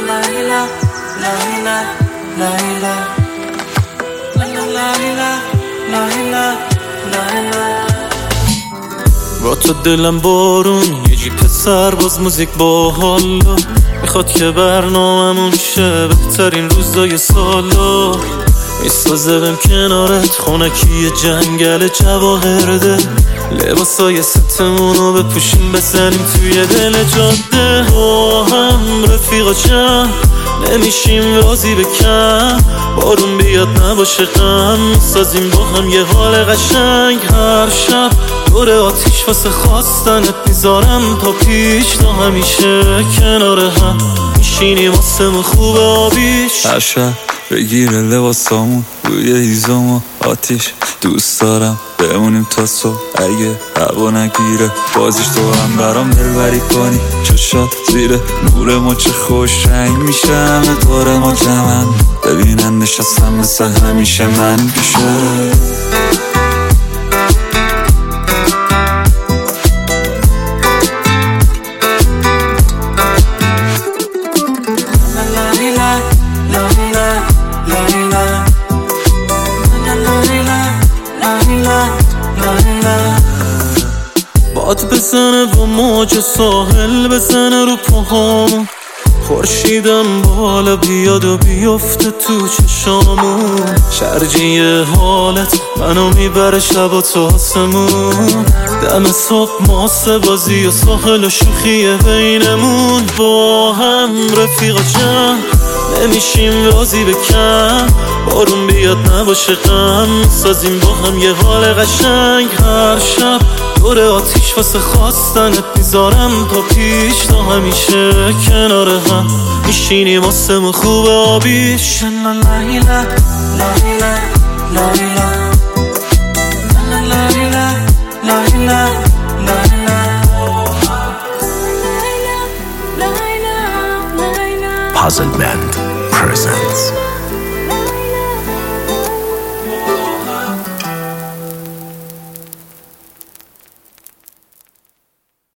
با تو دلم بارون، یه جیپ سرباز موزیک با حالا، میخواد که برنامه‌مون شه بهترین روزای سالا. میسازه بهم کنارت خونکی جنگل جواهرده، لباسای ستمونو بپوشیم بزنیم توی دل جاده. با هم رفیقا چند نمیشیم راضی بکن، بارون بیاد نباشه غم، میسازیم با هم یه حال قشنگ. هر شب دور آتیش واسه خواستنت میذارم تا پیش، تا همیشه کنار هم میشینیم واسمون خوب آبیش. هر شب بگیره لباسامون روی هیزم و آتیش، دوست دارم بمونیم تا صبح اگه هوا نگیره، بازیش تو هم برام دلبری کنی، چشات زیر نور ما چه خوش رنگ میشه، همه دور ما جمعن ببینن نشستم مثل همیشه من پیشه. باد بزنه و موج ساحل بزنه رو پاهامون، خورشیدم بالا بیاد و بیفته تو چشامون، شرجی حالت منو میبره شب تا آسمون، دم صبح ماسه بازی و ساحل و شوخی بینمون. با هم رفیقا جمع نمیشیم راضی بکن، بارون بیاد نباشه غم، سازیم با هم یه حال قشنگ. هر شب دور آتیش واسه خواستنت میذارم تا پیش، تا همیشه کنار هم میشینیم واسمون خوب آبیش. Puzzle Band presents